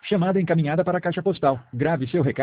Chamada encaminhada para a caixa postal. Grave seu recado.